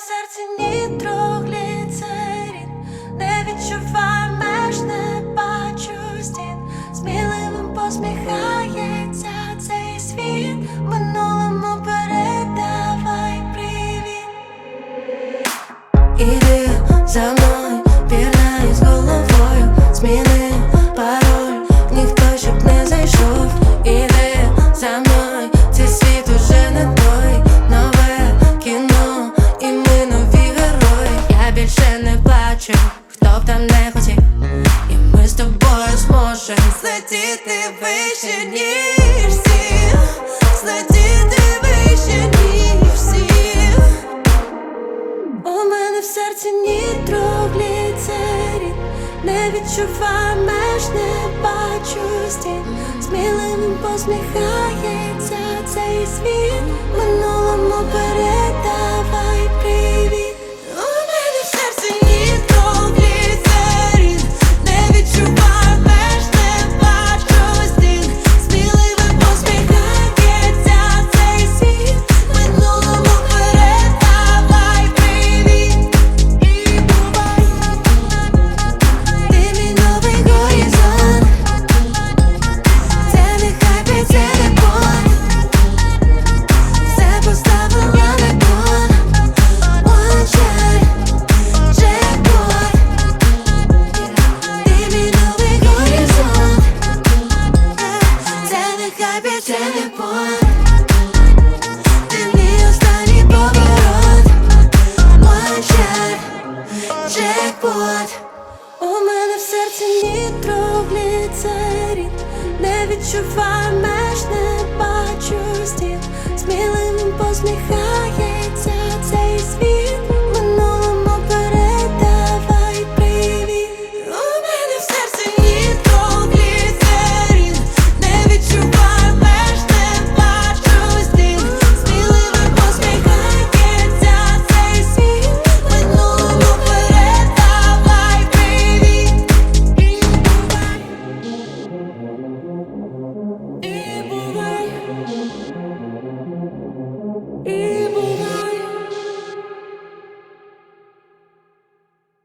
серці нітрогліцерин, не відчуваю меж, не бачу стін. Сміливим посміхається цей світ, минулому передавай привіт. Іди за мною, пірнай з головою, зміни пароль, ніхто щоб не зайшов. Іди за мною, цей світ уже не той, нове кіно і ми нові герої. Я більше не плачу, хто б там не хотів, і ми з тобою зможем злетіти вище, ніж всі, злетіти вище, ніж всі. У мене в серці нітрогліцерин, не відчуваю меж, не бачу стін. Сміливим посміхається цей світ, минулому перед